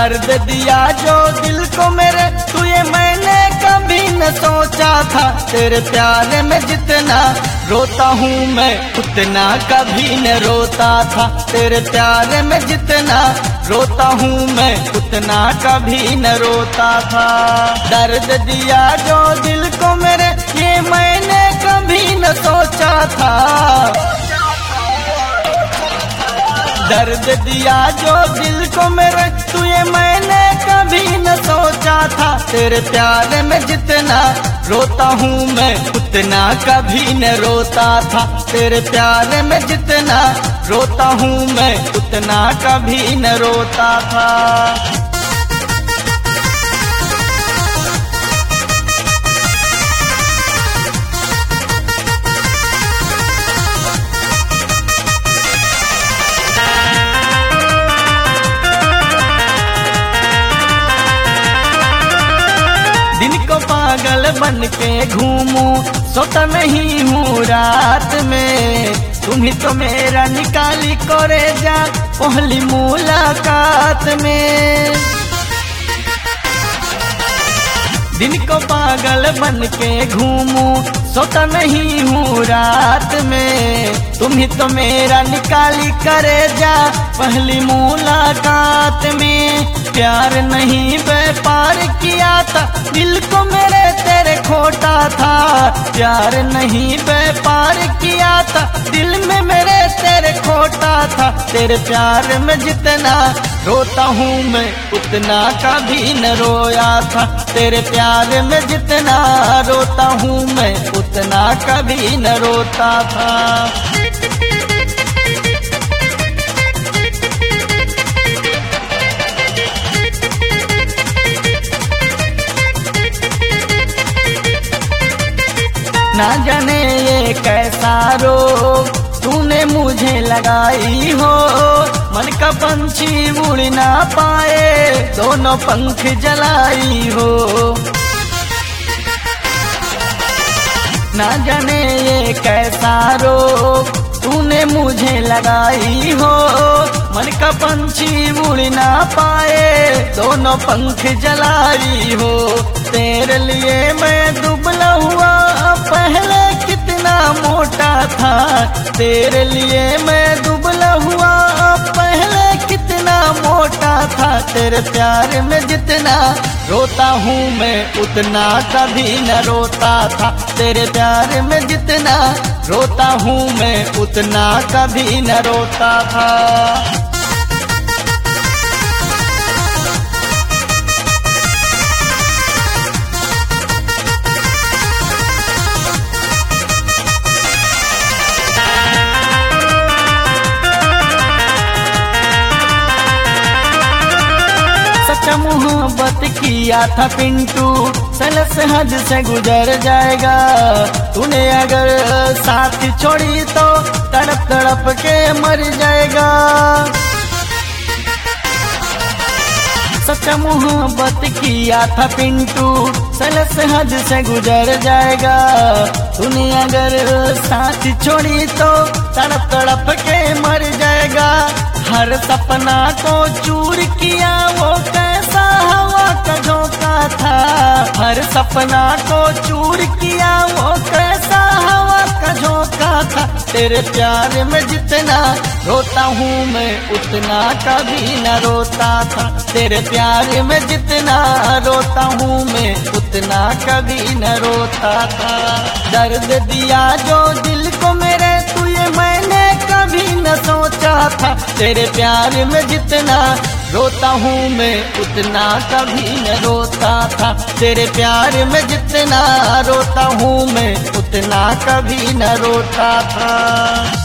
दर्द दिया जो दिल को मेरे, तू ये मैंने कभी न सोचा था। तेरे प्यार में जितना रोता हूँ मैं, उतना कभी न रोता था। तेरे प्यार में जितना रोता हूँ मैं, उतना कभी न रोता था। दर्द दिया जो दिल को मेरे, ये मैंने कभी न सोचा था। दर्द दिया जो दिल को मेरे, तू ये मैंने कभी न सोचा था। तेरे प्यार में जितना रोता हूँ मैं, उतना कभी न रोता था। तेरे प्यार में जितना रोता हूँ मैं, उतना कभी न रोता था। दिन को पागल बन के घूमूं, सोता नहीं हूँ रात में। तुम ही तो मेरा निकाली करे जा पहली मुलाकात में। दिन को पागल बन के घूमूं, सोता नहीं हूँ रात में। तुम ही तो मेरा निकाली करे जा पहली मुलाकात में। प्यार नहीं व्यापार किया था, दिल को मेरे तेरे खोटा था। प्यार नहीं व्यापार किया था, दिल में मेरे तेरे खोटा था। तेरे प्यार में जितना रोता हूँ मैं, उतना कभी न रोया था। तेरे प्यार में जितना रोता हूँ मैं, उतना कभी न रोता था। ना जाने ये कैसा रोग तूने मुझे लगाई हो। मन का पंछी उड़ ना पाए, दोनों पंख जलाई हो। ना जाने ये कैसा रोग तूने मुझे लगाई हो। मन का पंछी उड़ ना पाए, दोनों पंख जलाई हो। तेरे लिए मैं दुबला हुआ, पहले कितना मोटा था। तेरे लिए मैं दुबला हुआ, पहले कितना मोटा था। तेरे प्यार में जितना रोता हूँ मैं, उतना कभी न रोता था। तेरे प्यार में जितना रोता हूँ मैं, उतना कभी न रोता था। मोहब्बत किया था पिंटू, सलस हद से गुजर जाएगा। तूने अगर साथ छोड़ी तो तड़प तड़प के मर जाएगा। सच्चा मोहब्बत किया था पिंटू, सलस हद से गुजर जाएगा। तूने अगर साथ छोड़ी तो तड़प तड़प के मर जाएगा। हर सपना को चूर किया वो कैसा हवा का झोंका था। हर सपना को चूर किया वो कैसा हवा का झोंका था। तेरे प्यार में जितना रोता हूँ मैं, उतना कभी न रोता था। तेरे प्यार में जितना रोता हूँ मैं, उतना कभी न रोता था। दर्द दिया जो दिल को मेरे, तू ये मैंने कभी न सोचा था। तेरे प्यार में जितना रोता हूँ मैं, उतना कभी न रोता था। तेरे प्यार में जितना रोता हूँ मैं, उतना कभी न रोता था।